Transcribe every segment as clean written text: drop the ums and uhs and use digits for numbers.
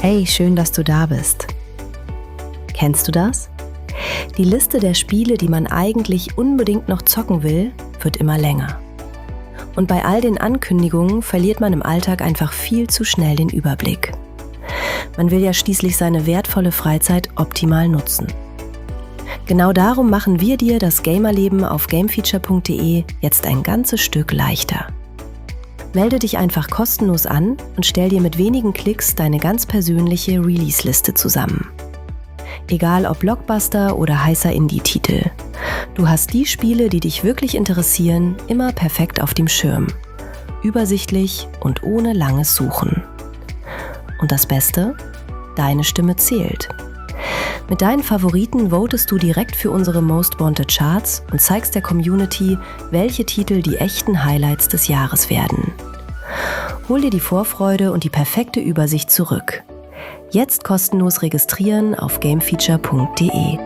Hey, schön, dass du da bist. Kennst du das? Die Liste der Spiele, die man eigentlich unbedingt noch zocken will, wird immer länger. Und bei all den Ankündigungen verliert man im Alltag einfach viel zu schnell den Überblick. Man will ja schließlich seine wertvolle Freizeit optimal nutzen. Genau darum machen wir dir das Gamerleben auf gamefeature.de jetzt ein ganzes Stück leichter. Melde dich einfach kostenlos an und stell dir mit wenigen Klicks deine ganz persönliche Release-Liste zusammen. Egal ob Blockbuster oder heißer Indie-Titel. Du hast die Spiele, die dich wirklich interessieren, immer perfekt auf dem Schirm. Übersichtlich und ohne langes Suchen. Und das Beste? Deine Stimme zählt. Mit deinen Favoriten votest du direkt für unsere Most Wanted Charts und zeigst der Community, welche Titel die echten Highlights des Jahres werden. Hol dir die Vorfreude und die perfekte Übersicht zurück. Jetzt kostenlos registrieren auf gamefeature.de.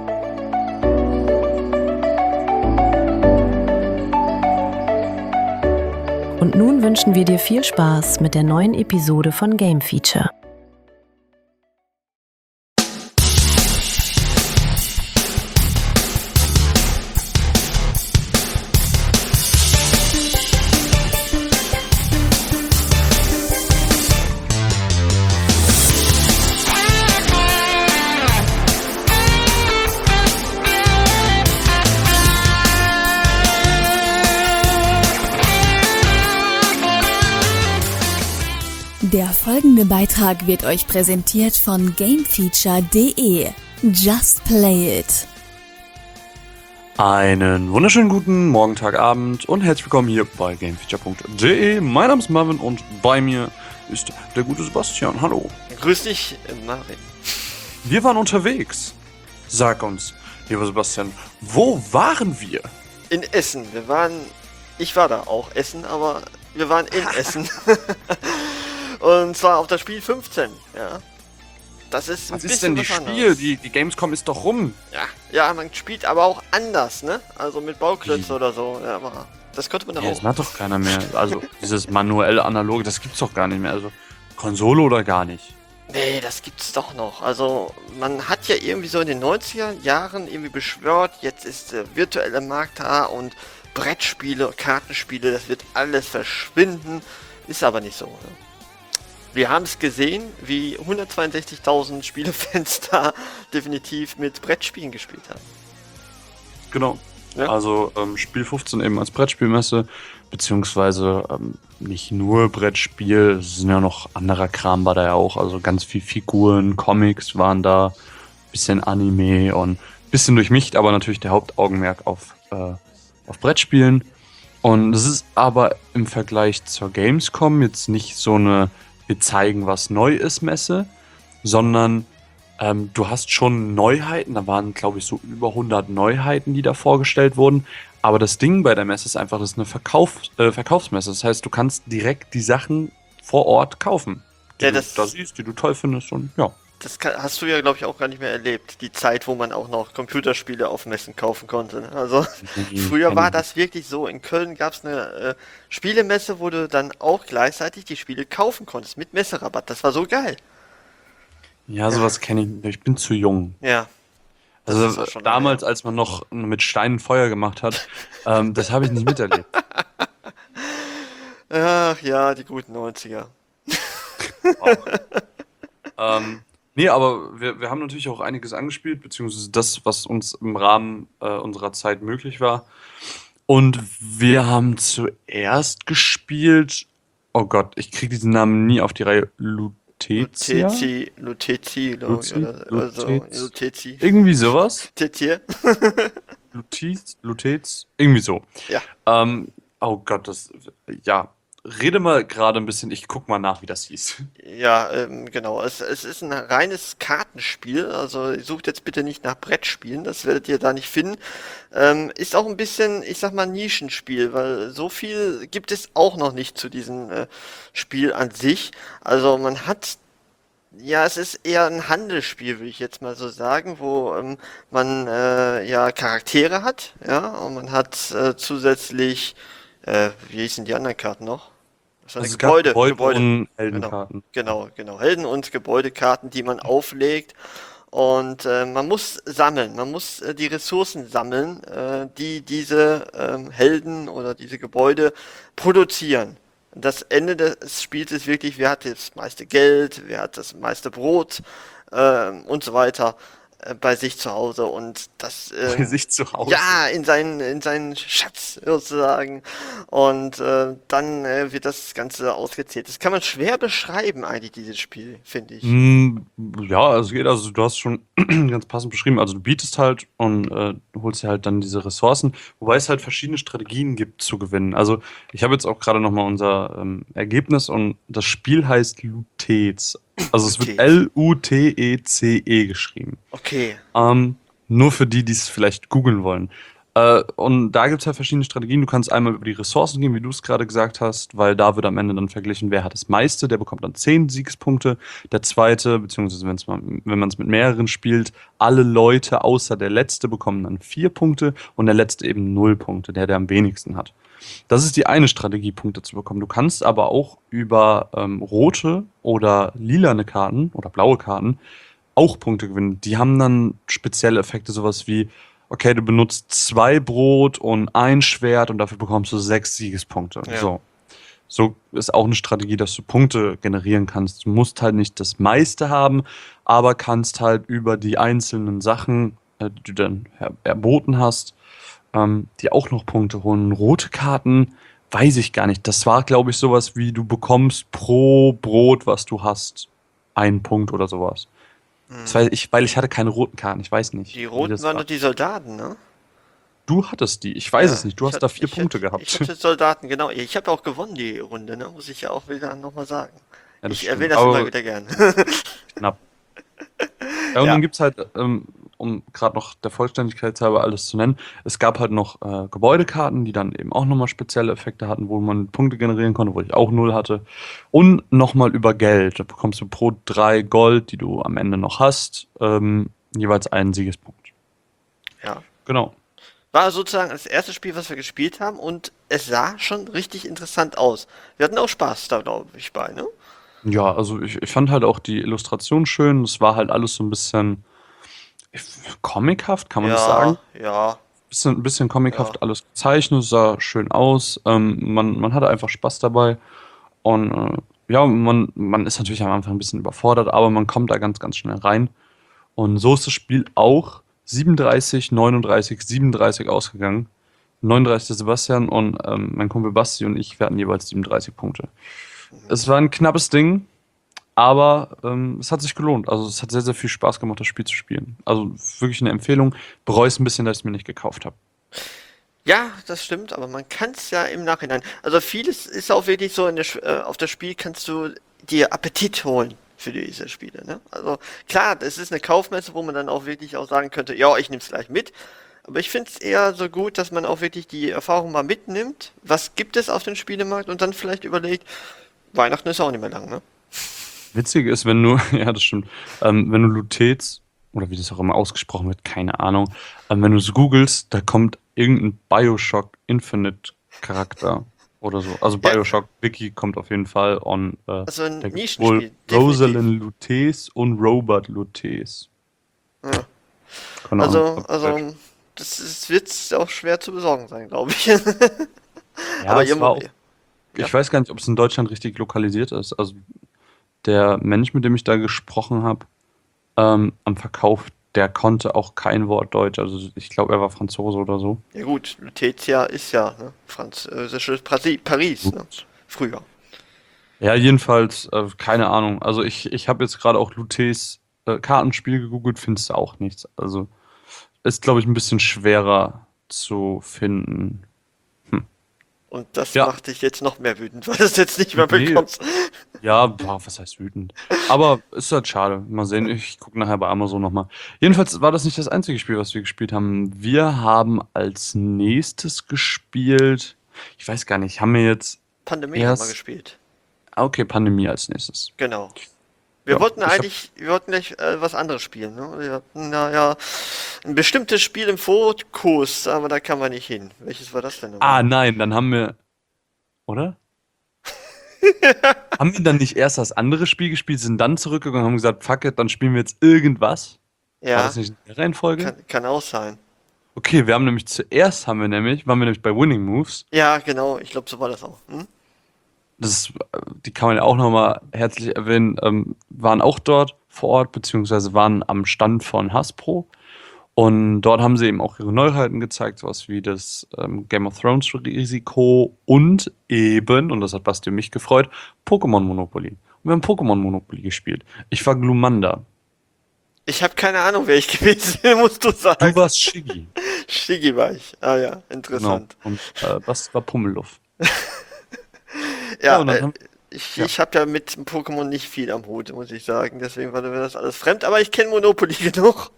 Und nun wünschen wir dir viel Spaß mit der neuen Episode von Game Feature. Der folgende Beitrag wird euch präsentiert von gamefeature.de. Just play it. Einen wunderschönen guten Morgen, Tag, Abend und herzlich willkommen hier bei gamefeature.de. Mein Name ist Marvin und bei mir ist der gute Sebastian. Hallo. Grüß dich, Marvin. Wir waren unterwegs. Sag uns, lieber Sebastian, wo waren wir? In Essen. Ich war da auch Essen, aber wir waren in Essen. Und zwar auf das Spiel 15, ja. Das ist Was ist denn die Spiel? Die Gamescom ist doch rum. Ja, man spielt aber auch anders, ne? Also mit Bauklötzen oder so. Ja, aber das konnte man da auch. Das macht doch keiner mehr. Also dieses manuelle Analoge, das gibt's doch gar nicht mehr. Also Konsole oder gar nicht. Nee, das gibt's doch noch. Also man hat ja irgendwie so in den 90er Jahren irgendwie beschwört, jetzt ist der virtuelle Markt da und Brettspiele, Kartenspiele, das wird alles verschwinden. Ist aber nicht so, ne? Wir haben es gesehen, wie 162.000 Spielefans da definitiv mit Brettspielen gespielt haben. Genau. Ja? Also Spiel 15 eben als Brettspielmesse, beziehungsweise nicht nur Brettspiel, es sind ja noch anderer Kram war da ja auch, also ganz viel Figuren, Comics waren da, bisschen Anime und bisschen durchmischt, aber natürlich der Hauptaugenmerk auf Brettspielen. Und es ist aber im Vergleich zur Gamescom jetzt nicht so eine wir zeigen, was neu ist, Messe, sondern du hast schon Neuheiten, da waren, glaube ich, so über 100 Neuheiten, die da vorgestellt wurden, aber das Ding bei der Messe ist einfach, das ist eine Verkaufsmesse, das heißt, du kannst direkt die Sachen vor Ort kaufen, die du da siehst, die du toll findest und ja. Das hast du ja, glaube ich, auch gar nicht mehr erlebt, die Zeit, wo man auch noch Computerspiele auf Messen kaufen konnte. Ne? Also früher war das wirklich so. In Köln gab es eine Spielemesse, wo du dann auch gleichzeitig die Spiele kaufen konntest mit Messerabatt. Das war so geil. Ja, sowas kenne ich nicht. Ich bin zu jung. Ja. Also damals, als man noch mit Steinen Feuer gemacht hat, das habe ich nicht miterlebt. Ach ja, die guten 90er. Nee, aber wir haben natürlich auch einiges angespielt, beziehungsweise das, was uns im Rahmen unserer Zeit möglich war. Und wir haben zuerst gespielt, oh Gott, ich kriege diesen Namen nie auf die Reihe, Lutetia? Lutezi. Irgendwie sowas. Tetier. Lutez, irgendwie so. Ja. Oh Gott, rede mal gerade ein bisschen, ich guck mal nach, wie das hieß. Ja, genau. Es ist ein reines Kartenspiel, also sucht jetzt bitte nicht nach Brettspielen, das werdet ihr da nicht finden. Ist auch ein bisschen, ich sag mal, Nischenspiel, weil so viel gibt es auch noch nicht zu diesem Spiel an sich. Also man hat, ja, es ist eher ein Handelsspiel, würde ich jetzt mal so sagen, wo man ja Charaktere hat, ja, und man hat zusätzlich, wie hießen die anderen Karten noch? So eine Also es gab Gebäude und Genau, Heldenkarten. genau. Helden- und Gebäudekarten, die man auflegt. Und man muss sammeln, man muss die Ressourcen sammeln, die diese Helden oder diese Gebäude produzieren. Das Ende des Spiels ist wirklich, wer hat das meiste Geld, wer hat das meiste Brot und so weiter bei sich zu Hause. Und das Bei sich zu Hause. ja, in seinen Schatz sozusagen. Und dann wird das Ganze ausgezählt. Das kann man schwer beschreiben, eigentlich, dieses Spiel, finde ich. Ja, also geht, also du hast schon ganz passend beschrieben. Also du bietest halt und du holst dir halt dann diese Ressourcen, wobei es halt verschiedene Strategien gibt zu gewinnen. Also ich habe jetzt auch gerade nochmal unser Ergebnis und das Spiel heißt Lutez. Also es wird Lutez. Lutece geschrieben. Okay. Nur für die, die es vielleicht googeln wollen. Und da gibt es halt verschiedene Strategien. Du kannst einmal über die Ressourcen gehen, wie du es gerade gesagt hast, weil da wird am Ende dann verglichen, wer hat das meiste, der bekommt dann 10 Siegespunkte. Der zweite, beziehungsweise wenn man es mit mehreren spielt, alle Leute außer der letzte bekommen dann 4 Punkte und der letzte eben 0 Punkte, der am wenigsten hat. Das ist die eine Strategie, Punkte zu bekommen. Du kannst aber auch über rote oder lilane Karten oder blaue Karten auch Punkte gewinnen. Die haben dann spezielle Effekte, sowas wie, okay, du benutzt 2 Brot und ein Schwert und dafür bekommst du 6 Siegespunkte. Ja. So ist auch eine Strategie, dass du Punkte generieren kannst. Du musst halt nicht das meiste haben, aber kannst halt über die einzelnen Sachen, die du dann erboten hast, die auch noch Punkte holen. Rote Karten, weiß ich gar nicht. Das war, glaube ich, sowas wie, du bekommst pro Brot, was du hast, 1 Punkt oder sowas. Das weiß ich, weil ich hatte keine roten Karten, ich weiß nicht. Die wie roten das waren war. doch die Soldaten, ne? Du hattest die, ich weiß Ja, es nicht. Du hast da 4 Punkte Ich gehabt. hatte Soldaten, genau. Ich habe auch gewonnen, die Runde, ne? Muss ich ja auch wieder nochmal sagen. Ja, das Ich stimmt. erwähne das immer Aber wieder gern. knapp. Ja, und Ja. dann gibt's halt, um gerade noch der Vollständigkeit halber alles zu nennen, es gab halt noch Gebäudekarten, die dann eben auch nochmal spezielle Effekte hatten, wo man Punkte generieren konnte, wo ich auch 0 hatte. Und nochmal über Geld. Da bekommst du pro 3 Gold, die du am Ende noch hast, jeweils einen Siegespunkt. Ja. Genau. War sozusagen das erste Spiel, was wir gespielt haben und es sah schon richtig interessant aus. Wir hatten auch Spaß da, glaube ich, bei, ne? Ja, also ich fand halt auch die Illustration schön. Es war halt alles so ein bisschen comichaft, kann man das sagen? Ja, Ein bisschen ja. comichaft alles gezeichnet, sah schön aus. Man hatte einfach Spaß dabei. Und ja, man ist natürlich am Anfang ein bisschen überfordert, aber man kommt da ganz, ganz schnell rein. Und so ist das Spiel auch 37, 39, 37 ausgegangen. 39 der Sebastian und mein Kumpel Basti und ich, wir hatten jeweils 37 Punkte. Es war ein knappes Ding, aber es hat sich gelohnt. Also es hat sehr, sehr viel Spaß gemacht, das Spiel zu spielen. Also wirklich eine Empfehlung. Bereue es ein bisschen, dass ich es mir nicht gekauft habe. Ja, das stimmt, aber man kann es ja im Nachhinein. Also vieles ist auch wirklich so, auf das Spiel kannst du dir Appetit holen für diese Spiele, ne? Also klar, es ist eine Kaufmesse, wo man dann auch wirklich auch sagen könnte, ja, ich nehme es gleich mit. Aber ich finde es eher so gut, dass man auch wirklich die Erfahrung mal mitnimmt. Was gibt es auf dem Spielemarkt und dann vielleicht überlegt, Weihnachten ist auch nicht mehr lang, ne? Witzig ist, wenn du, ja, das stimmt, wenn du Lutez, oder wie das auch immer ausgesprochen wird, keine Ahnung, wenn du es googelst, da kommt irgendein Bioshock Infinite Charakter oder so. Also Ja, Bioshock Wiki kommt auf jeden Fall und also ein da gibt wohl Nischenspiel, definitiv. Rosalind Lutez und Robert Lutez. Ja. Keine Ahnung. Wird auch schwer zu besorgen sein, glaube ich. Ja, Aber ihr, es war mu- auch, ja. ich weiß gar nicht, ob es in Deutschland richtig lokalisiert ist. Also der Mensch, mit dem ich da gesprochen habe, am Verkauf, der konnte auch kein Wort Deutsch. Also ich glaube, er war Franzose oder so. Ja gut, Lutetia ist ja, ne, französisches Paris, ne? Früher. Ja, jedenfalls, keine Ahnung. Also ich habe jetzt gerade auch Lutes Kartenspiel gegoogelt, findest du auch nichts. Also ist, glaube ich, ein bisschen schwerer zu finden. Und das Ja, macht dich jetzt noch mehr wütend, weil du es jetzt nicht mehr nee, bekommst. ja, boah, was heißt wütend? Aber ist halt schade. Mal sehen, ich gucke nachher bei Amazon nochmal. Jedenfalls war das nicht das einzige Spiel, was wir gespielt haben. Wir haben als nächstes gespielt, ich weiß gar nicht, haben wir jetzt Pandemie haben wir erst, gespielt. okay, Pandemie als nächstes. Genau. Ja, Wir wollten gleich was anderes spielen, ne? Wir hatten ja ein bestimmtes Spiel im Fokus, aber da kam man nicht hin. Welches war das denn nochmal? nein, dann haben wir, oder? Haben wir dann nicht erst das andere Spiel gespielt, sind dann zurückgegangen und haben gesagt, fuck it, dann spielen wir jetzt irgendwas? War Ja, das nicht in der Reihenfolge? kann auch sein. Okay, waren wir nämlich bei Winning Moves. Ja, genau, ich glaube, so war das auch. Hm? Die kann man ja auch nochmal herzlich erwähnen, waren auch dort vor Ort, beziehungsweise waren am Stand von Hasbro. Und dort haben sie eben auch ihre Neuheiten gezeigt, sowas wie das Game of Thrones Risiko und eben, und das hat Basti und mich gefreut, Pokémon Monopoly. Und wir haben Pokémon Monopoly gespielt. Ich war Glumanda. Ich habe keine Ahnung, wer ich gewesen bin, musst du Du sagen. warst Shiggy. Shiggy war ich. Ah ja, Genau. interessant. Und Basti war Pummeluff. Ja, Ja, und dann haben ja. ich habe ja mit dem Pokémon nicht viel am Hut, muss ich sagen. Deswegen war mir das alles fremd, aber ich kenne Monopoly genug.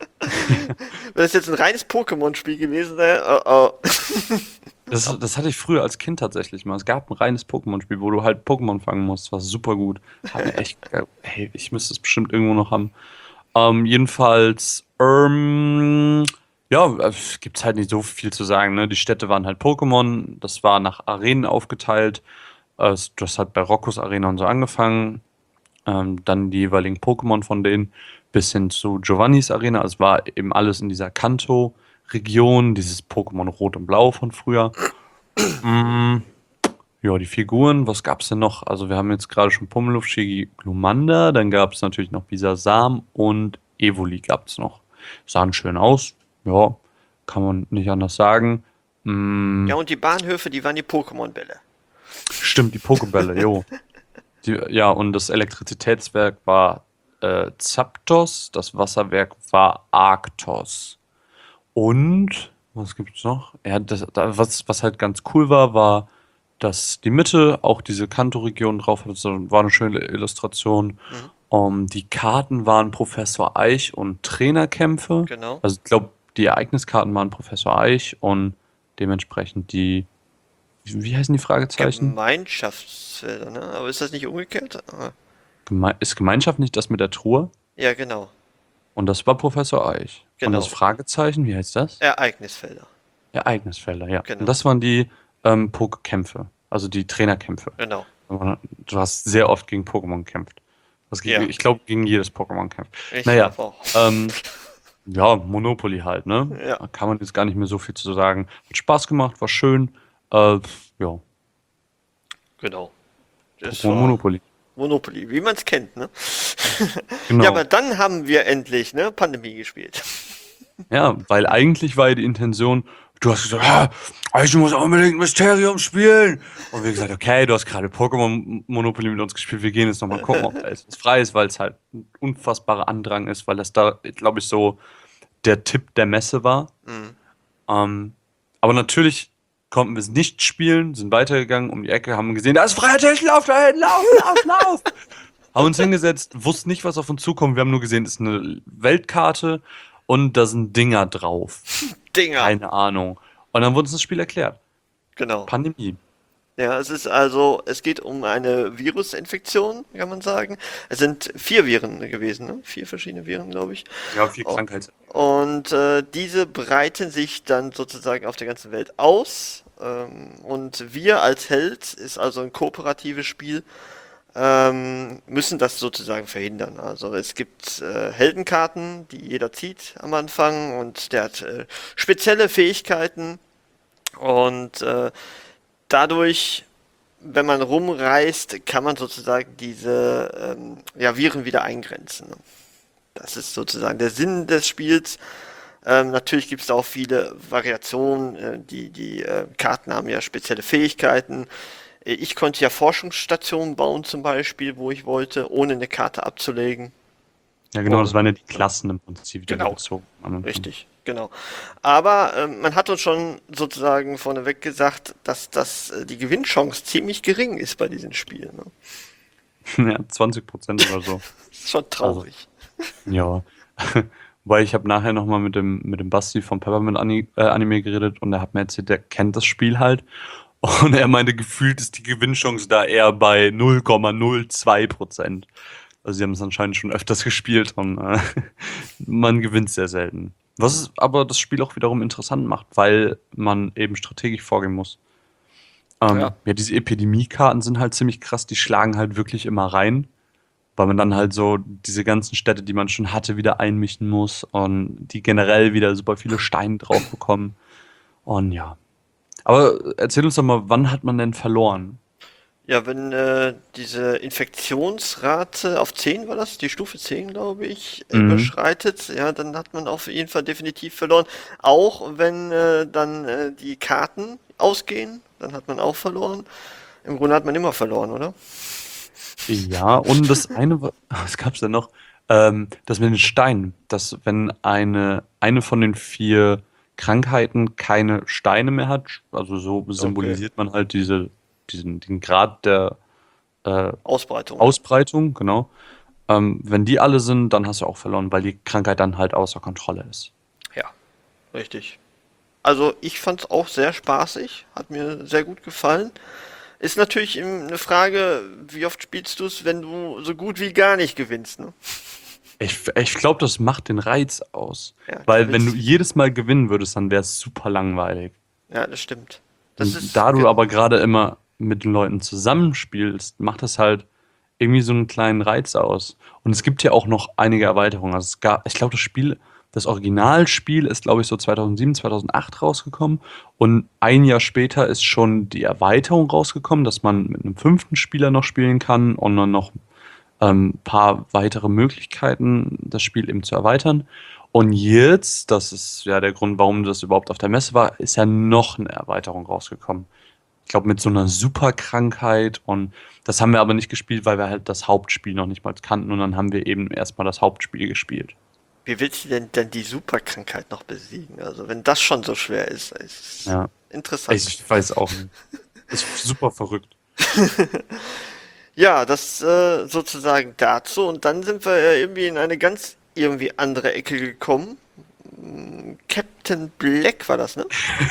Wenn es jetzt ein reines Pokémon-Spiel gewesen wäre, oh oh. Das hatte ich früher als Kind tatsächlich mal. Es gab ein reines Pokémon-Spiel, wo du halt Pokémon fangen musst. Das war super gut. Hat mir echt, hey, ich müsste es bestimmt irgendwo noch haben. Jedenfalls, ja, gibt's halt nicht so viel zu sagen, ne? Die Städte waren halt Pokémon. Das war nach Arenen aufgeteilt. Das hat bei Roccos Arena und so angefangen. Dann die jeweiligen Pokémon von denen bis hin zu Giovannis Arena. Also es war eben alles in dieser Kanto-Region, dieses Pokémon Rot und Blau von früher. Mm, ja, die Figuren, was gab's denn noch? Also wir haben jetzt gerade schon Pummeluff, Shiggy, Glumanda, dann gab es natürlich noch Bisasam und Evoli gab's noch. Sahen schön aus, ja, kann man nicht anders sagen. Ja, und die Bahnhöfe, die waren die Pokémon-Bälle. Stimmt, die Pokebälle, jo. Ja, und das Elektrizitätswerk war Zapdos, das Wasserwerk war Arktos. Und, was gibt's noch? Ja, was halt ganz cool war, dass die Mitte auch diese Kanto-Region drauf hatte. Das war eine schöne Illustration. Mhm, Die Karten waren Professor Eich und Trainerkämpfe. genau. Also ich glaube, die Ereigniskarten waren Professor Eich und dementsprechend wie heißen die Fragezeichen? Gemeinschaftsfelder, ne? Aber ist das nicht umgekehrt? Ah, Ist Gemeinschaft nicht das mit der Truhe? ja, genau. Und das war Professor Eich. Und das Genau. Fragezeichen, wie heißt das? Ereignisfelder. Ereignisfelder, ja. Und Genau. das waren die Pokékämpfe, also die Trainerkämpfe. Genau. Du hast sehr oft gegen Pokémon gekämpft. Ja, Ich glaube, gegen jedes Pokémon kämpft. ich Naja, glaube auch. ja, Monopoly halt, ne? Ja, Da kann man jetzt gar nicht mehr so viel zu sagen. Hat Spaß gemacht, war schön. Ja, genau. Das Pokémon war Monopoly. Monopoly, wie man es kennt, ne? Ja, Genau. aber dann haben wir endlich, ne, Pandemie gespielt. Ja, weil eigentlich war ja die Intention, du hast gesagt, ich muss unbedingt Mysterium spielen. Und wir gesagt, okay, du hast gerade Pokémon Monopoly mit uns gespielt, wir gehen jetzt nochmal gucken, ob da jetzt was frei ist, weil es halt ein unfassbarer Andrang ist, weil das da, glaube ich, so der Tipp der Messe war. Mhm. Aber natürlich konnten wir es nicht spielen, sind weitergegangen um die Ecke, haben gesehen, da ist freier Tisch, lauf dahin, lauf. Haben uns hingesetzt, wussten nicht, was auf uns zukommt. Wir haben nur gesehen, es ist eine Weltkarte und da sind Dinger drauf. Dinger. Keine Ahnung. Und dann wurde uns das Spiel erklärt. Genau. Pandemie. Ja, es geht um eine Virusinfektion, kann man sagen. Es sind 4 Viren gewesen, ne? 4 verschiedene Viren, glaube ich. Ja, viel Oh. Krankheit. Und diese breiten sich dann sozusagen auf der ganzen Welt aus. Und wir als Held, ist also ein kooperatives Spiel, müssen das sozusagen verhindern. Also es gibt Heldenkarten, die jeder zieht am Anfang und der hat spezielle Fähigkeiten und dadurch, wenn man rumreist, kann man sozusagen diese ja, Viren wieder eingrenzen. Das ist sozusagen der Sinn des Spiels. Natürlich gibt es da auch viele Variationen. Die Karten haben ja spezielle Fähigkeiten. Ich konnte ja Forschungsstationen bauen zum Beispiel, wo ich wollte, ohne eine Karte abzulegen. Ja, genau, das Und waren ja die Klassen im Prinzip, die wir genau, gezogen haben. richtig, genau. Aber man hat uns schon sozusagen vorneweg gesagt, dass die Gewinnchance ziemlich gering ist bei diesen Spielen. Ne? Ja, 20% oder so. Ist schon traurig. Ja. Weil ich habe nachher nochmal mit dem Basti vom Peppermint Anime geredet und er hat mir erzählt, der kennt das Spiel halt. Und er meinte, gefühlt ist die Gewinnchance da eher bei 0,02%. Also sie haben es anscheinend schon öfters gespielt und man gewinnt sehr selten. Was aber das Spiel auch wiederum interessant macht, weil man eben strategisch vorgehen muss. Ja. Ja, diese Epidemie-Karten sind halt ziemlich krass, die schlagen halt wirklich immer rein, weil man dann halt so diese ganzen Städte, die man schon hatte, wieder einmischen muss und die generell wieder super viele Steine drauf bekommen. Und ja. Aber erzähl uns doch mal, wann hat man denn verloren? Ja, wenn diese Infektionsrate auf 10 war das, die Stufe 10, glaube ich, Mhm. überschreitet, ja, dann hat man auf jeden Fall definitiv verloren. Auch wenn dann die Karten ausgehen, dann hat man auch verloren. Im Grunde hat man immer verloren, oder? Ja, und das eine, was gab's denn noch? Das mit den Steinen, dass wenn eine von den vier Krankheiten keine Steine mehr hat, also so Okay. symbolisiert man halt den Grad der äh, Ausbreitung, ja. Ausbreitung, genau. Wenn die alle sind, dann hast du auch verloren, weil die Krankheit dann halt außer Kontrolle ist. Ja, richtig. Also ich fand es auch sehr spaßig, hat mir sehr gut gefallen. Ist natürlich eine Frage, wie oft spielst du es, wenn du so gut wie gar nicht gewinnst, ne? Ich glaube, das macht den Reiz aus. Ja, du Weil wenn du willst. jedes Mal gewinnen würdest, dann wäre es super langweilig. Ja, das stimmt. Das Und ist, da du aber gerade immer mit den Leuten zusammenspielst, macht das halt irgendwie so einen kleinen Reiz aus. Und es gibt ja auch noch einige Erweiterungen. Also ich glaube, das Originalspiel ist, glaube ich, so 2007, 2008 rausgekommen. Und ein Jahr später ist schon die Erweiterung rausgekommen, dass man mit einem fünften Spieler noch spielen kann und dann noch paar weitere Möglichkeiten, das Spiel eben zu erweitern. Und jetzt, das ist ja der Grund, warum das überhaupt auf der Messe war, ist ja noch eine Erweiterung rausgekommen. Ich glaube, mit so einer Superkrankheit, und das haben wir aber nicht gespielt, weil wir halt das Hauptspiel noch nicht mal kannten, und dann haben wir eben erstmal das Hauptspiel gespielt. wie willst du denn die Superkrankheit noch besiegen? Also wenn das schon so schwer ist Ja, interessant. ich weiß auch nicht. Ist super verrückt. Ja, das sozusagen dazu. Und dann sind wir ja irgendwie in eine ganz irgendwie andere Ecke gekommen. Captain Black war das, ne?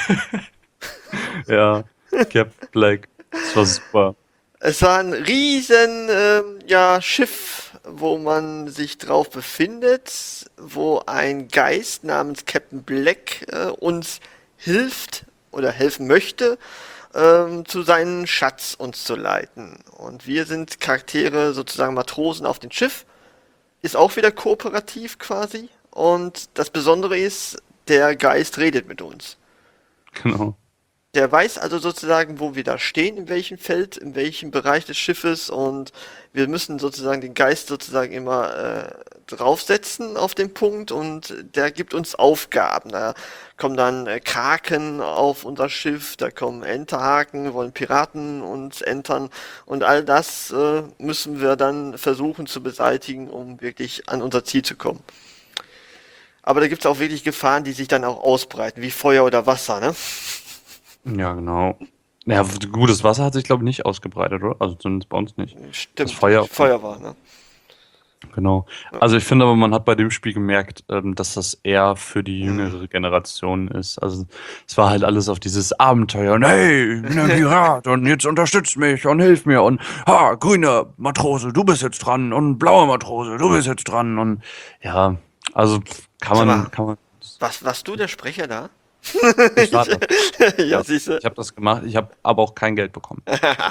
Ja, Captain Black. Das war super. Es war ein riesen ja, Schiff, wo man sich drauf befindet, wo ein Geist namens Captain Black uns hilft oder helfen möchte, zu seinem Schatz uns zu leiten. Und wir sind Charaktere, sozusagen Matrosen auf dem Schiff. Ist auch wieder kooperativ quasi. Und das Besondere ist, der Geist redet mit uns. Genau. Der weiß also sozusagen, wo wir da stehen, in welchem Feld, in welchem Bereich des Schiffes, und wir müssen sozusagen den Geist sozusagen immer draufsetzen auf den Punkt, und der gibt uns Aufgaben. Da kommen dann Kraken auf unser Schiff, da kommen Enterhaken, wollen Piraten uns entern, und all das müssen wir dann versuchen zu beseitigen, um wirklich an unser Ziel zu kommen. Aber da gibt es auch wirklich Gefahren, die sich dann auch ausbreiten, wie Feuer oder Wasser, ne? Ja, genau. Ja, gutes Wasser hat sich, glaube ich, nicht ausgebreitet, oder? Also zumindest bei uns nicht. Das Stimmt, Feuer, Feuer war, ne? genau. Ja. Also ich finde aber, man hat bei dem Spiel gemerkt, dass das eher für die Hm. jüngere Generation ist. Also es war halt alles auf dieses Abenteuer und hey, ich bin ein Pirat und jetzt unterstützt mich und hilf mir und ha, grüner Matrose, du bist jetzt dran und blauer Matrose, du bist jetzt dran und ja, also Sag mal, kann man, warst du der Sprecher da? ich war das. Ja, Ja, siehste. ich habe das gemacht, ich habe aber auch kein Geld bekommen.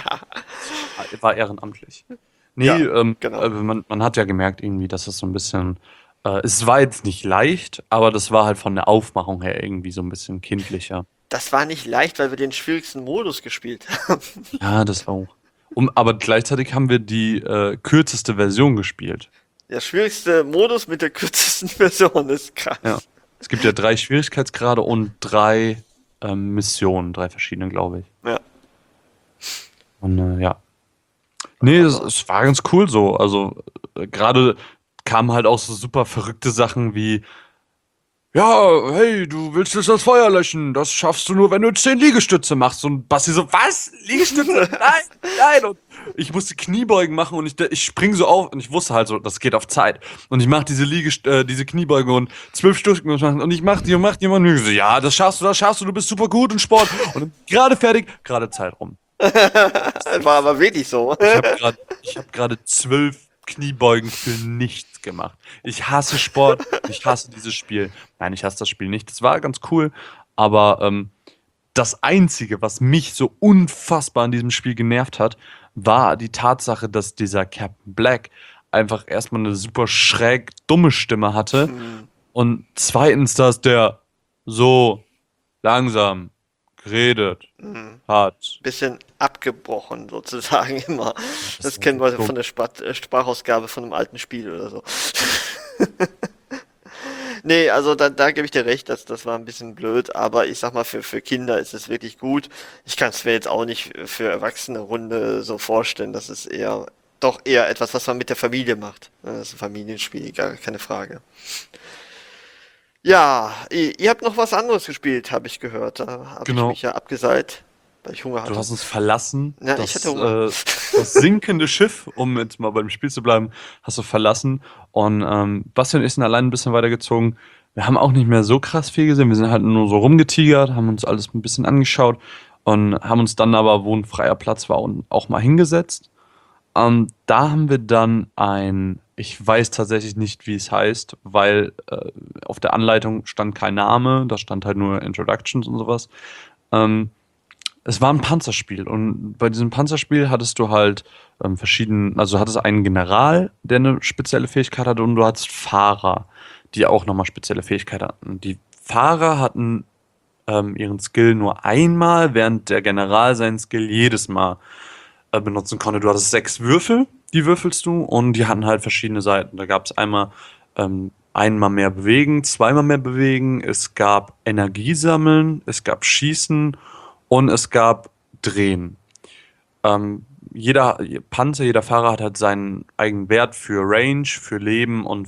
War ehrenamtlich. Nee, Ja, genau. man hat ja gemerkt irgendwie, dass es so ein bisschen, es war jetzt nicht leicht, aber das war halt von der Aufmachung her irgendwie so ein bisschen kindlicher. Das war nicht leicht, weil wir den schwierigsten Modus gespielt haben. Ja, das auch. Aber gleichzeitig haben wir die kürzeste Version gespielt. Der schwierigste Modus mit der kürzesten Version ist Ja. krass. Es gibt ja 3 Schwierigkeitsgrade und 3 Missionen, 3 verschiedene, glaube ich. Ja, Und ja. Nee, aber es war ganz cool so. Also gerade kamen halt auch so super verrückte Sachen wie, ja, hey, du willst jetzt das Feuer löschen. Das schaffst du nur, wenn du 10 Liegestütze machst. Und Basti so, was? Liegestütze? Nein, nein. Und ich musste Kniebeugen machen und ich spring so auf und ich wusste halt so, das geht auf Zeit. Und ich mache diese Kniebeugen und 12 Stück machen und ich mach die und mach die und ich so, ja, das schaffst du, du bist super gut in Sport. Und gerade fertig, gerade Zeit rum. war aber wirklich so. Ich habe gerade 12 Kniebeugen für nichts gemacht. Ich hasse Sport, ich hasse dieses Spiel. Nein, ich hasse das Spiel nicht. Das war ganz cool, aber das Einzige, was mich so unfassbar an diesem Spiel genervt hat, war die Tatsache, dass dieser Captain Black einfach erstmal eine super schräg dumme Stimme hatte und zweitens, dass der so langsam geredet hat. Bisschen abgebrochen sozusagen immer. Das war kennen wir so von der Sprachausgabe von einem alten Spiel oder so. Nee, also da gebe ich dir recht, das war ein bisschen blöd, aber ich sag mal, für Kinder ist es wirklich gut. Ich kann es mir jetzt auch nicht für erwachsene Runde so vorstellen. Das ist doch eher etwas, was man mit der Familie macht. Das ist ein Familienspiel, gar keine Frage. Ja, ihr habt noch was anderes gespielt, habe ich gehört. Da habe ich Genau. mich ja abgeseilt, weil ich Hunger Du hatte. hast uns verlassen, Ja, ich hatte Hunger. das sinkende Schiff, um jetzt mal beim Spiel zu bleiben, hast du verlassen. Und Basti und ich sind allein ein bisschen weitergezogen. Wir haben auch nicht mehr so krass viel gesehen. Wir sind halt nur so rumgetigert, haben uns alles ein bisschen angeschaut und haben uns dann aber, wo ein freier Platz war, und auch mal hingesetzt. Da haben wir dann ich weiß tatsächlich nicht, wie es heißt, weil auf der Anleitung stand kein Name, da stand halt nur Introductions und sowas. Ähm, Es war ein Panzerspiel und bei diesem Panzerspiel hattest du halt also du hattest einen General, der eine spezielle Fähigkeit hatte und du hattest Fahrer, die auch nochmal spezielle Fähigkeiten hatten. Die Fahrer hatten ihren Skill nur einmal, während der General seinen Skill jedes Mal benutzen konnte. Du hattest 6 Würfel, die würfelst du und die hatten halt verschiedene Seiten. Da gab es einmal mehr bewegen, zweimal mehr bewegen, es gab Energie sammeln, es gab Schießen und es gab Drehen. Jeder Panzer, jeder Fahrer hat halt seinen eigenen Wert für Range, für Leben und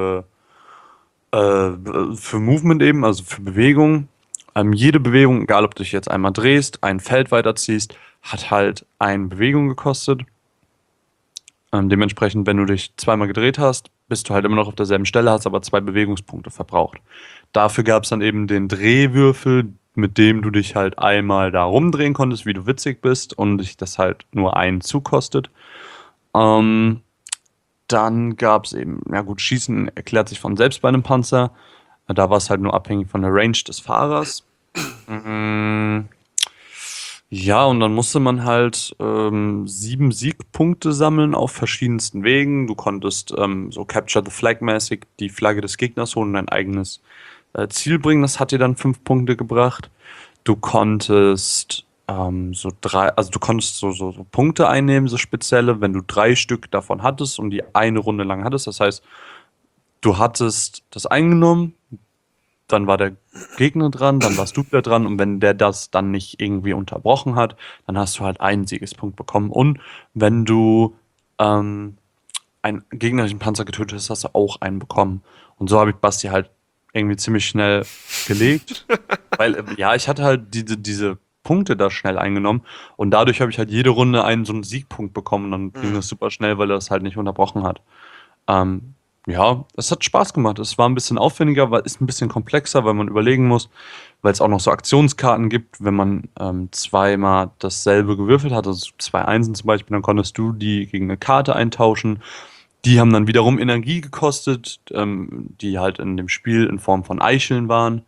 für Movement eben, also für Bewegung. Jede Bewegung, egal ob du dich jetzt einmal drehst, ein Feld weiterziehst, hat halt eine Bewegung gekostet. Dementsprechend, wenn du dich zweimal gedreht hast, bist du halt immer noch auf derselben Stelle, hast aber 2 Bewegungspunkte verbraucht. Dafür gab es dann eben den Drehwürfel, mit dem du dich halt einmal da rumdrehen konntest, wie du witzig bist und dich das halt nur einen Zug kostet. Ähm, Dann gab es eben, ja gut, Schießen erklärt sich von selbst bei einem Panzer. Da war es halt nur abhängig von der Range des Fahrers. Mm, Ja, und dann musste man halt 7 Siegpunkte sammeln auf verschiedensten Wegen. Du konntest so Capture the Flag-mäßig die Flagge des Gegners holen und dein eigenes Ziel bringen. Das hat dir dann 5 Punkte gebracht. Du konntest du konntest so Punkte einnehmen, so spezielle, wenn du 3 Stück davon hattest und die eine Runde lang hattest. Das heißt, du hattest das eingenommen, dann war der Gegner dran, dann warst du wieder dran und wenn der das dann nicht irgendwie unterbrochen hat, dann hast du halt einen Siegespunkt bekommen. Und wenn du einen gegnerischen Panzer getötet hast, hast du auch einen bekommen. Und so habe ich Basti halt irgendwie ziemlich schnell gelegt, weil ja, ich hatte halt diese Punkte da schnell eingenommen und dadurch habe ich halt jede Runde so einen Siegpunkt bekommen und dann ging das super schnell, weil er das halt nicht unterbrochen hat. Ähm, ja, es hat Spaß gemacht. Es war ein bisschen aufwendiger, weil ist ein bisschen komplexer, weil man überlegen muss, weil es auch noch so Aktionskarten gibt, wenn man zweimal dasselbe gewürfelt hat, also 2 Einsen zum Beispiel, dann konntest du die gegen eine Karte eintauschen. Die haben dann wiederum Energie gekostet, die halt in dem Spiel in Form von Eicheln waren.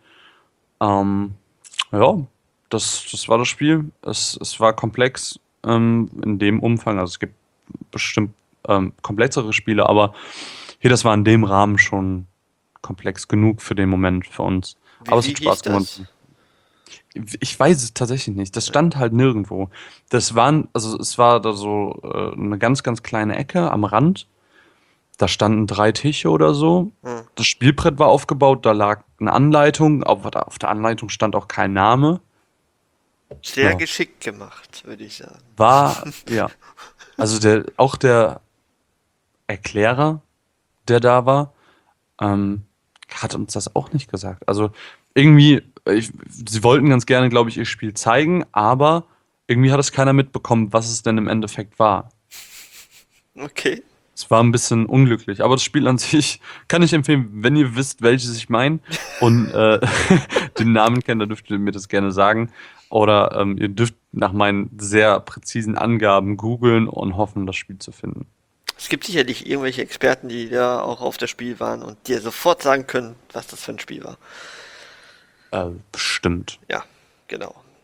Ja, das war das Spiel. Es war komplex in dem Umfang. Also es gibt bestimmt komplexere Spiele, aber hier, das war in dem Rahmen schon komplex genug für den Moment für uns. Aber es Wie hat hieß Spaß das? gemacht. Ich weiß es tatsächlich nicht. Das stand halt nirgendwo. Also es war da so eine ganz, ganz kleine Ecke am Rand. Da standen 3 Tische oder so. Hm. Das Spielbrett war aufgebaut, da lag eine Anleitung, aber auf der Anleitung stand auch kein Name. Sehr Ja. geschickt gemacht, würde ich sagen. Ja. Also auch der Erklärer, der da war, hat uns das auch nicht gesagt. Also irgendwie, sie wollten ganz gerne, glaube ich, ihr Spiel zeigen, aber irgendwie hat es keiner mitbekommen, was es denn im Endeffekt war. Okay. Es war ein bisschen unglücklich, aber das Spiel an sich kann ich empfehlen, wenn ihr wisst, welches ich meine und den Namen kennt, dann dürft ihr mir das gerne sagen. Oder ihr dürft nach meinen sehr präzisen Angaben googeln und hoffen, das Spiel zu finden. Es gibt sicherlich irgendwelche Experten, die da auch auf das Spiel waren und dir sofort sagen können, was das für ein Spiel war. Bestimmt. Ja, genau.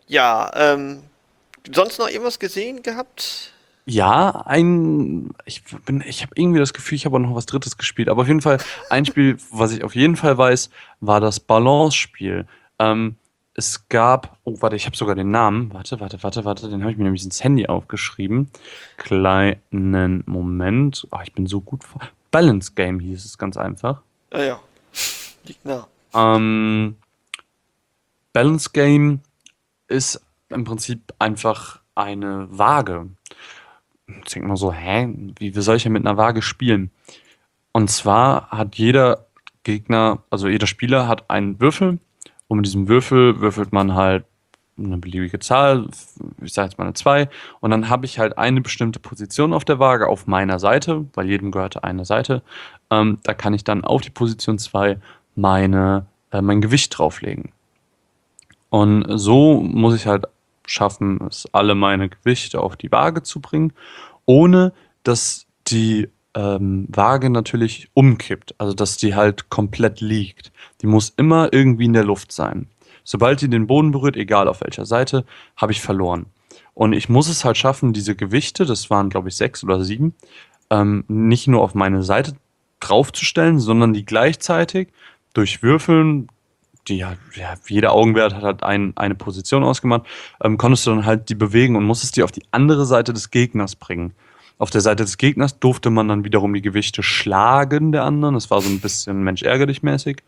Ja, sonst noch irgendwas gesehen gehabt? Ja, ich habe irgendwie das Gefühl, ich habe auch noch was Drittes gespielt. Aber auf jeden Fall, ein Spiel, was ich auf jeden Fall weiß, war das Balance-Spiel. Es gab, oh, warte, ich habe sogar den Namen. Warte, den habe ich mir nämlich ins Handy aufgeschrieben. Kleinen Moment. Ich bin so gut vor. Balance Game hieß es ganz einfach. Ja, liegt nah. Ähm, Balance Game ist im Prinzip einfach eine Waage. Ich denke mal so, wie soll ich denn mit einer Waage spielen? Und zwar hat jeder Gegner, also jeder Spieler hat einen Würfel und mit diesem Würfel würfelt man halt eine beliebige Zahl, ich sage jetzt mal eine 2, und dann habe ich halt eine bestimmte Position auf der Waage auf meiner Seite, weil jedem gehörte eine Seite. Da kann ich dann auf die Position 2 mein Gewicht drauflegen. Und so muss ich halt schaffen, es alle meine Gewichte auf die Waage zu bringen, ohne dass die Waage natürlich umkippt, also dass die halt komplett liegt. Die muss immer irgendwie in der Luft sein. Sobald die den Boden berührt, egal auf welcher Seite, habe ich verloren. Und ich muss es halt schaffen, diese Gewichte, das waren glaube ich 6 oder 7, nicht nur auf meine Seite draufzustellen, sondern die gleichzeitig durch Würfeln, die ja, jeder Augenwert hat halt eine Position ausgemacht, konntest du dann halt die bewegen und musstest die auf die andere Seite des Gegners bringen. Auf der Seite des Gegners durfte man dann wiederum die Gewichte schlagen der anderen. Das war so ein bisschen Mensch ärgere dich mäßig.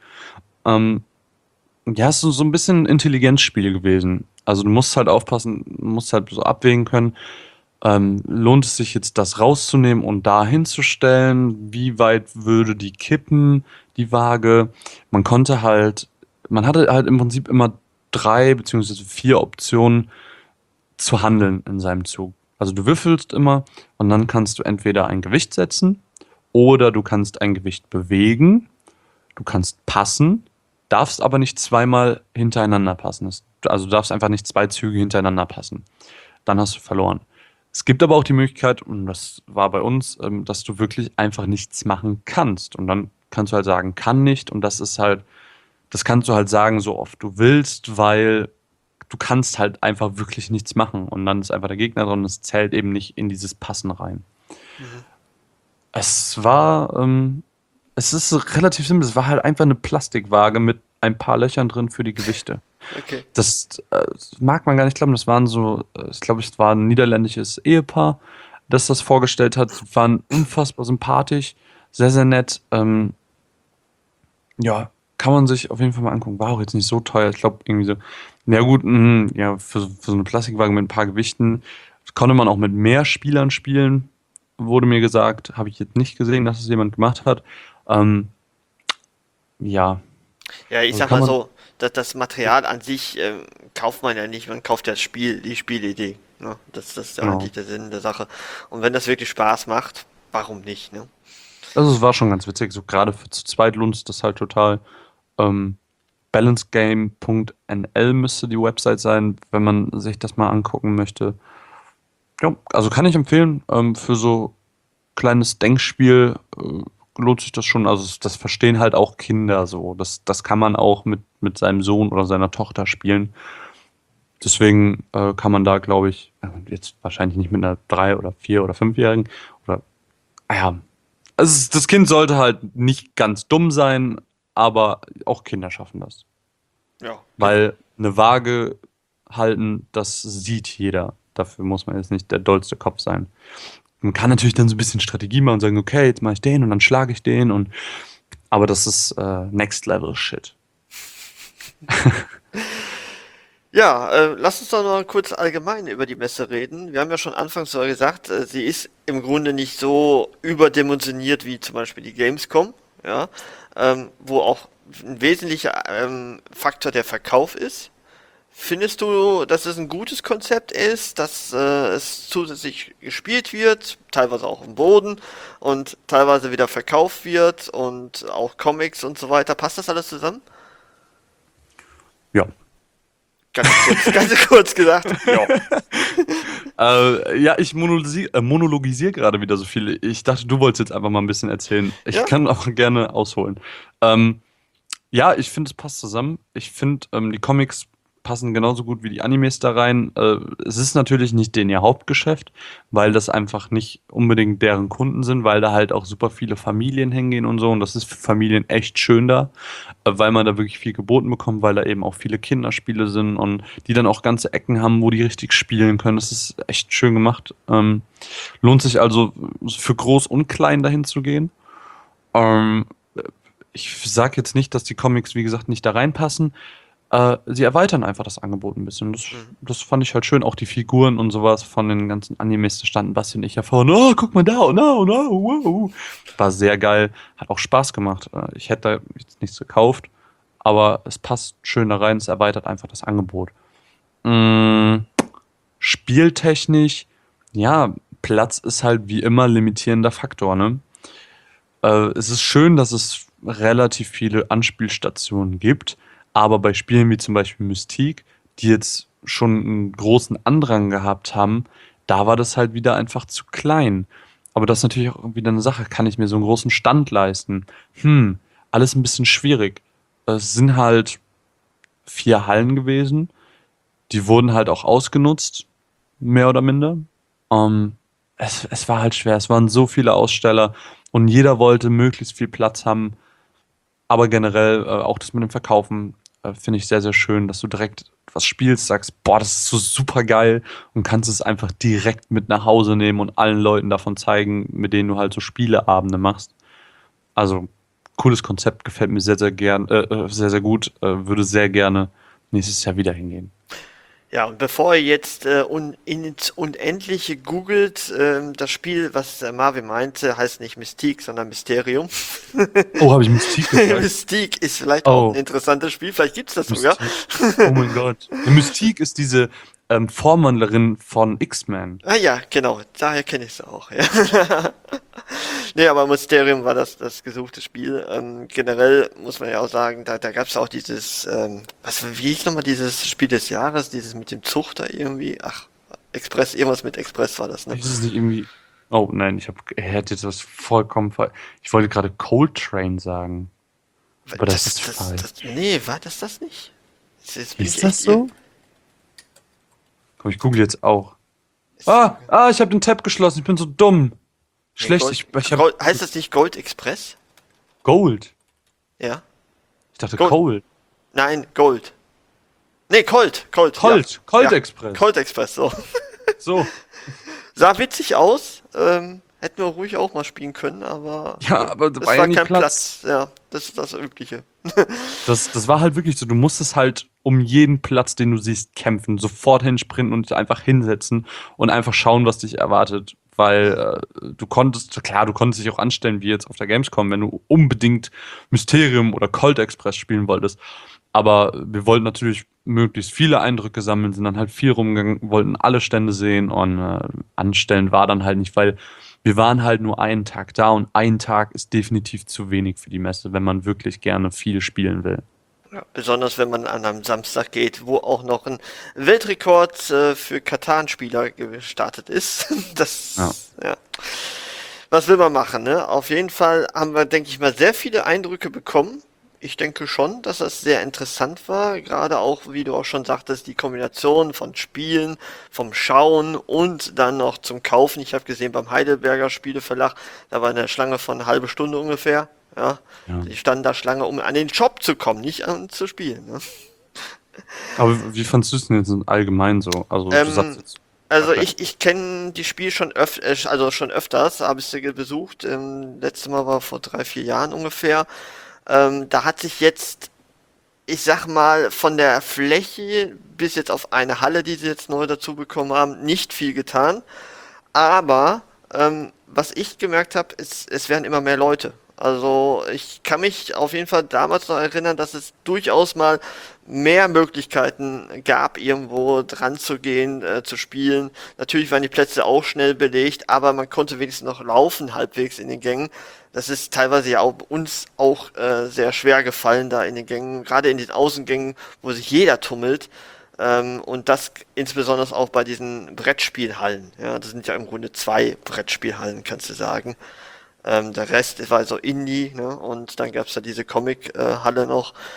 Ja, es ist so ein bisschen ein Intelligenzspiel gewesen. Also du musst halt aufpassen, musst halt so abwägen können, lohnt es sich jetzt das rauszunehmen und da hinzustellen? Wie weit würde die kippen, die Waage? Man hatte halt im Prinzip immer 3 beziehungsweise 4 Optionen zu handeln in seinem Zug. Also du würfelst immer und dann kannst du entweder ein Gewicht setzen oder du kannst ein Gewicht bewegen, du kannst passen, darfst aber nicht zweimal hintereinander passen. Also du darfst einfach nicht 2 Züge hintereinander passen. Dann hast du verloren. Es gibt aber auch die Möglichkeit, und das war bei uns, dass du wirklich einfach nichts machen kannst. Und dann kannst du halt sagen, kann nicht. Und das kannst du halt sagen, so oft du willst, weil du kannst halt einfach wirklich nichts machen. Und dann ist einfach der Gegner dran und es zählt eben nicht in dieses Passen rein. Mhm. Es ist relativ simpel. Es war halt einfach eine Plastikwaage mit ein paar Löchern drin für die Gewichte. Okay. Das mag man gar nicht glauben. Das waren so, ich glaube, es war ein niederländisches Ehepaar, das das vorgestellt hat. Sie waren unfassbar sympathisch, sehr, sehr nett. Ja, kann man sich auf jeden Fall mal angucken. War auch jetzt nicht so teuer. Ich glaube, irgendwie so, ja gut, ja, für so eine Plastikwaage mit ein paar Gewichten konnte man auch mit mehr Spielern spielen, wurde mir gesagt. Habe ich jetzt nicht gesehen, dass es jemand gemacht hat. Ja, Ja, ich also sag kann mal man. so, das Material an sich kauft man ja nicht, man kauft ja das Spiel, die Spielidee. Ne? Das ist ja Genau. eigentlich der Sinn der Sache. Und wenn das wirklich Spaß macht, warum nicht, ne? Also es war schon ganz witzig. So gerade für zu zweit lohnt es das halt total. Ähm, balancegame.nl müsste die Website sein, wenn man sich das mal angucken möchte. Ja, also kann ich empfehlen. Für so kleines Denkspiel lohnt sich das schon. Also das verstehen halt auch Kinder so. Das kann man auch mit seinem Sohn oder seiner Tochter spielen. Deswegen kann man da, glaube ich, jetzt wahrscheinlich nicht mit einer 3- oder 4- oder 5-Jährigen oder, ja, also das Kind sollte halt nicht ganz dumm sein, aber auch Kinder schaffen das. Ja, genau. Weil eine Waage halten, das sieht jeder. Dafür muss man jetzt nicht der dollste Kopf sein. Man kann natürlich dann so ein bisschen Strategie machen und sagen, okay, jetzt mache ich den und dann schlage ich den aber das ist Next Level Shit. Ja, lass uns doch noch kurz allgemein über die Messe reden. Wir haben ja schon anfangs so gesagt, sie ist im Grunde nicht so überdimensioniert wie zum Beispiel die Gamescom, ja, wo auch ein wesentlicher Faktor der Verkauf ist. Findest du, dass es ein gutes Konzept ist, dass es zusätzlich gespielt wird, teilweise auch im Boden und teilweise wieder verkauft wird und auch Comics und so weiter? Passt das alles zusammen? Ja. Ganz kurz gesagt. Ja. Ja, ich monologisiere gerade wieder so viel. Ich dachte, du wolltest jetzt einfach mal ein bisschen erzählen. Ich Ja? kann auch gerne ausholen. Ja, ich finde, es passt zusammen. Ich finde, die Comics passen genauso gut wie die Animes da rein. Es ist natürlich nicht denen ihr Hauptgeschäft, weil das einfach nicht unbedingt deren Kunden sind, weil da halt auch super viele Familien hingehen und so. Und das ist für Familien echt schön da, weil man da wirklich viel geboten bekommt, weil da eben auch viele Kinderspiele sind und die dann auch ganze Ecken haben, wo die richtig spielen können. Das ist echt schön gemacht. Lohnt sich also für groß und klein dahin zu gehen. Ähm, Ich sage jetzt nicht, dass die Comics, wie gesagt, nicht da reinpassen. Sie erweitern einfach das Angebot ein bisschen. Das fand ich halt schön. Auch die Figuren und sowas von den ganzen Animes, da standen Basti und ich ja vorne. Oh, guck mal da, wow. War sehr geil. Hat auch Spaß gemacht. Ich hätte da jetzt nichts gekauft, aber es passt schön da rein. Es erweitert einfach das Angebot. Mm, Spieltechnisch, ja, Platz ist halt wie immer limitierender Faktor, ne? Es ist schön, dass es relativ viele Anspielstationen gibt, aber bei Spielen wie zum Beispiel Mystique, die jetzt schon einen großen Andrang gehabt haben, da war das halt wieder einfach zu klein. Aber das ist natürlich auch wieder eine Sache, kann ich mir so einen großen Stand leisten? Alles ein bisschen schwierig. Es sind halt 4 Hallen gewesen, die wurden halt auch ausgenutzt, mehr oder minder. Es war halt schwer, es waren so viele Aussteller und jeder wollte möglichst viel Platz haben. Aber generell auch das mit dem Verkaufen finde ich sehr, sehr schön, dass du direkt was spielst, sagst, boah, das ist so super geil und kannst es einfach direkt mit nach Hause nehmen und allen Leuten davon zeigen, mit denen du halt so Spieleabende machst. Also cooles Konzept, gefällt mir sehr, sehr gern, sehr, sehr gut, würde sehr gerne nächstes Jahr wieder hingehen. Ja, und bevor ihr jetzt ins Unendliche googelt, das Spiel, was Marvin meinte, heißt nicht Mystique, sondern Mysterium. Oh, habe ich Mystique gesagt? Mystique ist vielleicht auch Oh, ein interessantes Spiel, vielleicht gibt's das sogar. Mystique. Oh mein Gott. Ja, Mystique ist diese Vormandlerin von X-Men. Ah ja, genau, daher kenne ich es auch. Ja. Nee, aber Mysterium war das gesuchte Spiel. Generell muss man ja auch sagen, da gab es auch dieses, wie hieß nochmal dieses Spiel des Jahres, dieses mit dem Zuchter irgendwie? Ach, Express, irgendwas mit Express war das, ne? Ist es nicht irgendwie. Oh nein, er hätte jetzt was vollkommen falsch. Ich wollte gerade Coltrane sagen. Aber das ist falsch. Nee, war das nicht? Jetzt bin ich Ist das echt so? Komm, ich google jetzt auch. Ich habe den Tab geschlossen. Ich bin so dumm. Nee, Schlecht. Ich habe Heißt das nicht Gold Express? Gold. Ja. Ich dachte Gold. Cold. Nein, Gold. Nee, Colt. Colt. Colt Ja. Express. Colt Express, so. So. Sah witzig aus. Hätten wir ruhig auch mal spielen können, aber Ja, aber da es war ja war nicht kein Platz. Platz. Ja, das ist das Übliche. Das war halt wirklich so. Du musstest halt um jeden Platz, den du siehst, kämpfen. Sofort hinsprinten und dich einfach hinsetzen und einfach schauen, was dich erwartet. Weil du konntest dich auch anstellen, wie jetzt auf der Gamescom, wenn du unbedingt Mysterium oder Colt Express spielen wolltest. Aber wir wollten natürlich möglichst viele Eindrücke sammeln, sind dann halt viel rumgegangen, wollten alle Stände sehen und anstellen war dann halt nicht, weil wir waren halt nur einen Tag da und ein Tag ist definitiv zu wenig für die Messe, wenn man wirklich gerne viel spielen will. Ja, besonders wenn man an einem Samstag geht, wo auch noch ein Weltrekord für Katan-Spieler gestartet ist. Ja. Ja. Was will man machen, ne? Auf jeden Fall haben wir, denke ich mal, sehr viele Eindrücke bekommen. Ich denke schon, dass das sehr interessant war. Gerade auch, wie du auch schon sagtest, die Kombination von Spielen, vom Schauen und dann noch zum Kaufen. Ich habe gesehen, beim Heidelberger Spieleverlag, da war eine Schlange von eine halbe Stunde ungefähr. Ja, Ja. die standen da Schlange, um an den Shop zu kommen, nicht an zu spielen. Ne? Aber wie fandst du es denn jetzt allgemein so? Also du sagst jetzt. Also Okay. ich kenne die Spiele schon schon öfters, habe ich sie besucht. Letztes Mal war vor 3, 4 Jahren ungefähr. Da hat sich jetzt, ich sag mal, von der Fläche bis jetzt auf eine Halle, die sie jetzt neu dazu bekommen haben, nicht viel getan. Aber was ich gemerkt habe, ist, es werden immer mehr Leute. Also ich kann mich auf jeden Fall damals noch erinnern, dass es durchaus mal mehr Möglichkeiten gab, irgendwo dran zu gehen, zu spielen. Natürlich waren die Plätze auch schnell belegt, aber man konnte wenigstens noch laufen halbwegs in den Gängen. Das ist teilweise ja auch uns auch sehr schwer gefallen da in den Gängen, gerade in den Außengängen, wo sich jeder tummelt. Und das insbesondere auch bei diesen Brettspielhallen. Ja, das sind ja im Grunde 2 Brettspielhallen, kannst du sagen. Der Rest war so Indie, ne? Und dann gab's da diese Comic-Halle noch.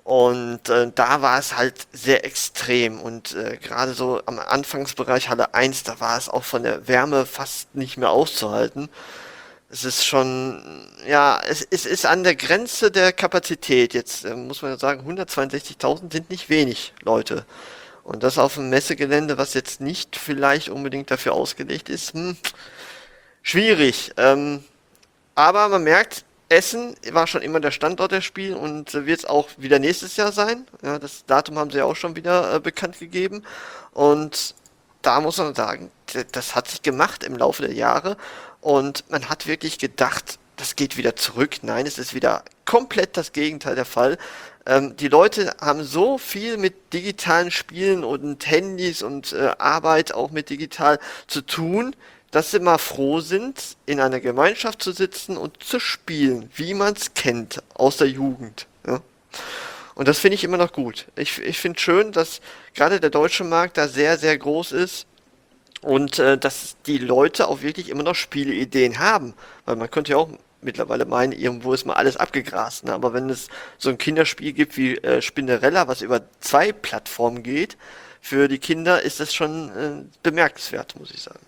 Und da war es halt sehr extrem und gerade so am Anfangsbereich Halle 1, da war es auch von der Wärme fast nicht mehr auszuhalten. Es ist schon, ja, es ist an der Grenze der Kapazität. Jetzt muss man ja sagen, 162.000 sind nicht wenig Leute. Und das auf einem Messegelände, was jetzt nicht vielleicht unbedingt dafür ausgelegt ist, schwierig. Aber man merkt, Essen war schon immer der Standort der Spiel und wird es auch wieder nächstes Jahr sein. Ja, das Datum haben sie ja auch schon wieder bekannt gegeben. Und da muss man sagen, das hat sich gemacht im Laufe der Jahre. Und man hat wirklich gedacht, das geht wieder zurück. Nein, es ist wieder komplett das Gegenteil der Fall. Die Leute haben so viel mit digitalen Spielen und Handys und Arbeit auch mit digital zu tun, dass sie mal froh sind, in einer Gemeinschaft zu sitzen und zu spielen, wie man es kennt aus der Jugend. Ja? Und das finde ich immer noch gut. Ich finde schön, dass gerade der deutsche Markt da sehr, sehr groß ist. Und dass die Leute auch wirklich immer noch Spieleideen haben. Weil man könnte ja auch mittlerweile meinen, irgendwo ist mal alles abgegrast. Ne? Aber wenn es so ein Kinderspiel gibt wie Spinnerella, was über 2 Plattformen geht, für die Kinder ist das schon bemerkenswert, muss ich sagen.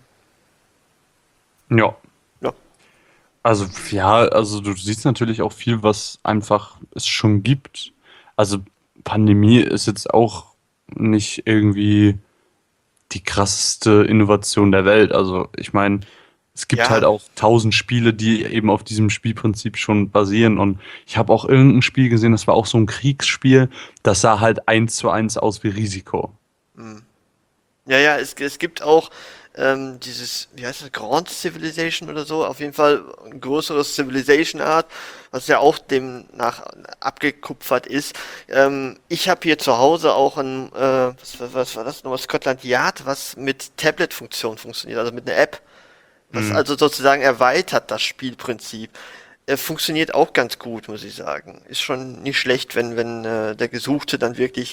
Ja. Ja. Also, ja, also du siehst natürlich auch viel, was einfach es schon gibt. Also Pandemie ist jetzt auch nicht irgendwie die krasseste Innovation der Welt. Also ich meine, es gibt Ja, halt auch 1000 Spiele, die eben auf diesem Spielprinzip schon basieren. Und ich habe auch irgendein Spiel gesehen, das war auch so ein Kriegsspiel, das sah halt 1:1 aus wie Risiko. ja, es gibt auch dieses, wie heißt das, Grand Civilization oder so, auf jeden Fall ein größeres Civilization Art, was ja auch demnach abgekupfert ist. Ich habe hier zu Hause auch ein, was war das nochmal, Scotland Yard, was mit Tablet-Funktion funktioniert, also mit einer App, was also sozusagen erweitert das Spielprinzip. Funktioniert auch ganz gut, muss ich sagen. Ist schon nicht schlecht, wenn der Gesuchte dann wirklich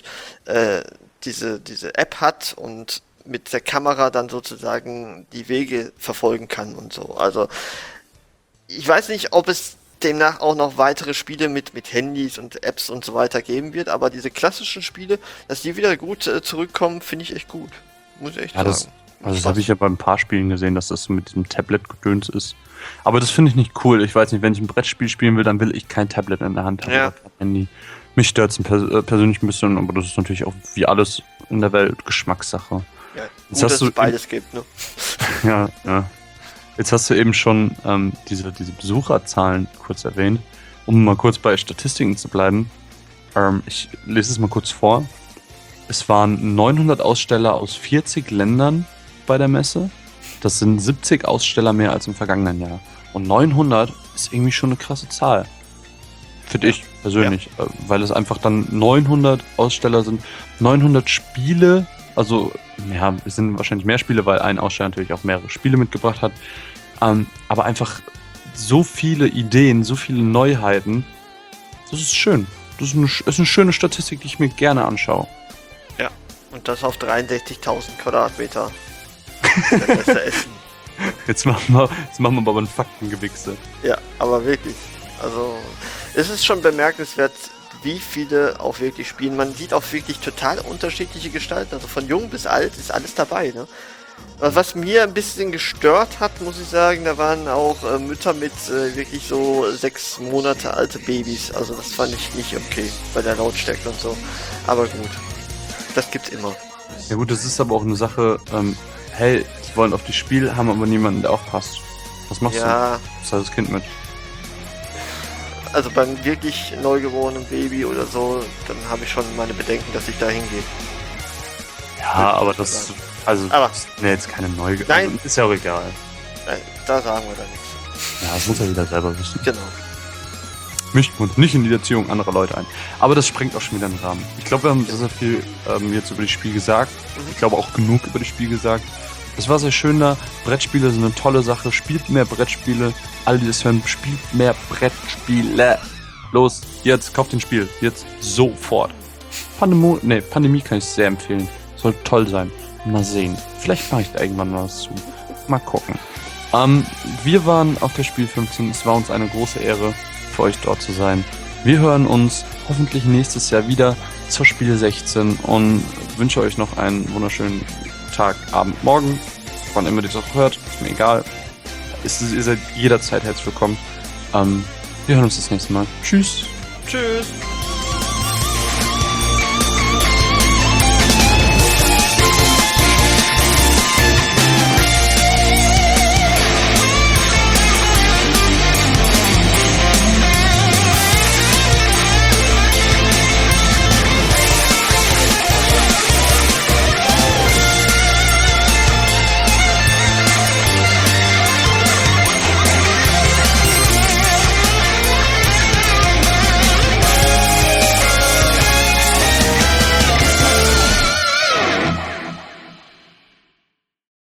diese App hat und mit der Kamera dann sozusagen die Wege verfolgen kann und so. Also ich weiß nicht, ob es demnach auch noch weitere Spiele mit Handys und Apps und so weiter geben wird, aber diese klassischen Spiele, dass die wieder gut zurückkommen, finde ich echt gut. Muss ich echt Ja, das, sagen. also das habe ich ja bei ein paar Spielen gesehen, dass das so mit diesem Tablet-Gedöns ist. Aber das finde ich nicht cool. Ich weiß nicht, wenn ich ein Brettspiel spielen will, dann will ich kein Tablet in der Hand haben Ja. oder kein Handy. Mich stört es persönlich ein bisschen, aber das ist natürlich auch wie alles in der Welt Geschmackssache. Ja, Jetzt gut, hast dass du- es beides gibt, ne? Ja, ja. Jetzt hast du eben schon diese Besucherzahlen kurz erwähnt. Um mal kurz bei Statistiken zu bleiben. Ich lese es mal kurz vor. Es waren 900 Aussteller aus 40 Ländern bei der Messe. Das sind 70 Aussteller mehr als im vergangenen Jahr. Und 900 ist irgendwie schon eine krasse Zahl. Finde ich persönlich. Weil es einfach dann 900 Aussteller sind. 900 Spiele. Also, ja, es sind wahrscheinlich mehr Spiele, weil ein Aussteller natürlich auch mehrere Spiele mitgebracht hat. Aber einfach so viele Ideen, so viele Neuheiten. Das ist schön. Das ist eine schöne Statistik, die ich mir gerne anschaue. Ja. Und das auf 63.000 Quadratmeter. Der Messe Essen. Jetzt machen wir aber ein Faktengewichse. Ja, aber wirklich. Also, es ist schon bemerkenswert, wie viele auch wirklich spielen. Man sieht auch wirklich total unterschiedliche Gestalten. Also von jung bis alt ist alles dabei, ne? Was mir ein bisschen gestört hat, muss ich sagen, da waren auch Mütter mit wirklich so 6 Monate alte Babys. Also das fand ich nicht okay bei der Lautstärke und so. Aber gut, das gibt's immer. Ja gut, das ist aber auch eine Sache, hey, die wollen auf die Spiel, haben aber niemanden, der aufpasst. Was machst du? Ja, Was hat das Kind mit? also beim wirklich neugeborenen Baby oder so, dann habe ich schon meine Bedenken, dass ich da hingehe. Ja, aber das, also, Aber- das sind ja jetzt keine Neuge. Nein. Also, ist ja auch egal. Da sagen wir dann nichts. Ja, das muss er wieder selber wissen. Genau. Mischen wir uns nicht in die Erziehung anderer Leute ein. Aber das sprengt auch schon wieder den Rahmen. Ich glaube, wir haben sehr, sehr viel jetzt über das Spiel gesagt. Ich glaube auch genug über das Spiel gesagt. Es war sehr schön da. Brettspiele sind eine tolle Sache. Spielt mehr Brettspiele. Alle, die das hören, spielt mehr Brettspiele. Los, jetzt, kauft den Spiel. Jetzt sofort. Pandemie kann ich sehr empfehlen. Soll toll sein. Mal sehen. Vielleicht mache ich da irgendwann mal was zu. Mal gucken. Wir waren auf der Spiel 15. Es war uns eine große Ehre, für euch dort zu sein. Wir hören uns hoffentlich nächstes Jahr wieder zur Spiele 16 und wünsche euch noch einen wunderschönen Tag, Abend, Morgen, wann immer ihr das auch hört, ist mir egal. Ihr seid jederzeit herzlich willkommen. Wir hören uns das nächste Mal. Tschüss. Tschüss.